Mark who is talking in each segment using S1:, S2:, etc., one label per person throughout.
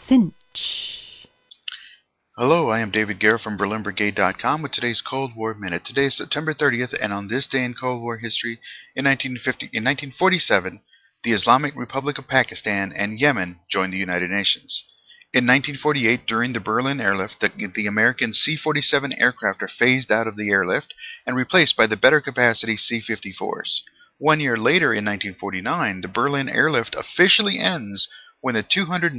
S1: cinch.
S2: Hello, I am David Guerra from BerlinBrigade.com with today's Cold War Minute. Today is September 30th, and on this day in Cold War history, in 1947, the Islamic Republic of Pakistan and Yemen joined the United Nations. In 1948, during the Berlin airlift, the American C-47 aircraft are phased out of the airlift and replaced by the better capacity C-54s. 1 year later, in 1949, the Berlin airlift officially ends when the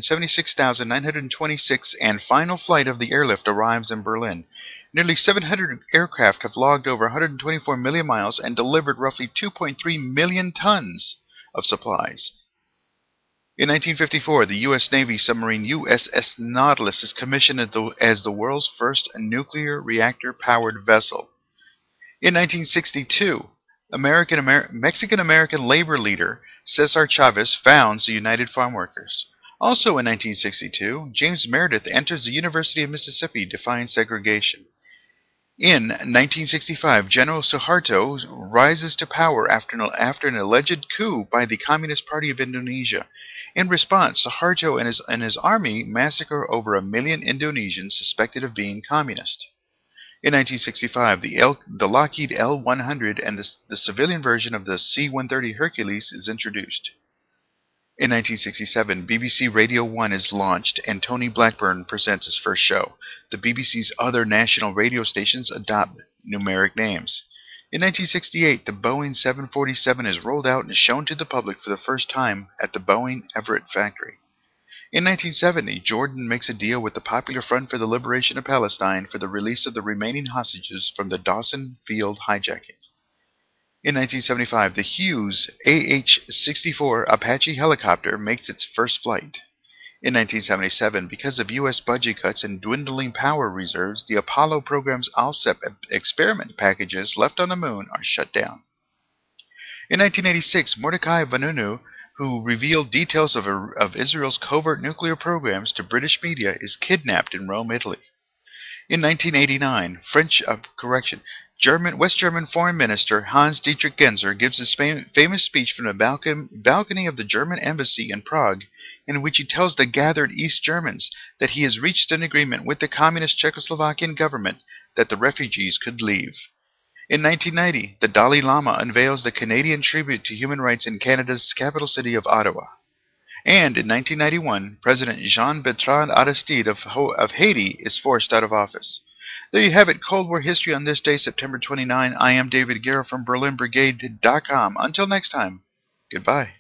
S2: 276,926 and final flight of the airlift arrives in Berlin. Nearly 700 aircraft have logged over 124 million miles and delivered roughly 2.3 million tons of supplies. In 1954, the U.S. Navy submarine USS Nautilus is commissioned as the world's first nuclear reactor-powered vessel. In 1962, Mexican-American labor leader Cesar Chavez founds the United Farm Workers. Also in 1962, James Meredith enters the University of Mississippi defying segregation. In 1965, General Suharto rises to power after an alleged coup by the Communist Party of Indonesia. In response, Suharto and his army massacre over 1 million Indonesians suspected of being communist. In 1965, the Lockheed L-100 and the civilian version of the C-130 Hercules is introduced. In 1967, BBC Radio 1 is launched and Tony Blackburn presents his first show. The BBC's other national radio stations adopt numeric names. In 1968, the Boeing 747 is rolled out and shown to the public for the first time at the Boeing Everett factory. In 1970, Jordan makes a deal with the Popular Front for the Liberation of Palestine for the release of the remaining hostages from the Dawson Field hijackings. In 1975, the Hughes AH-64 Apache helicopter makes its first flight. In 1977, because of U.S. budget cuts and dwindling power reserves, the Apollo program's ALSEP experiment packages left on the moon are shut down. In 1986, Mordecai Vanunu, who revealed details of Israel's covert nuclear programs to British media, is kidnapped in Rome, Italy. In 1989, West German Foreign Minister Hans-Dietrich Genscher gives his famous speech from the balcony of the German embassy in Prague, in which he tells the gathered East Germans that he has reached an agreement with the communist Czechoslovakian government that the refugees could leave. In 1990, the Dalai Lama unveils the Canadian tribute to human rights in Canada's capital city of Ottawa. And in 1991, President Jean-Bertrand Aristide of Haiti is forced out of office. There you have it, Cold War history on this day, September 29. I am David Guerra from BerlinBrigade.com. Until next time, goodbye.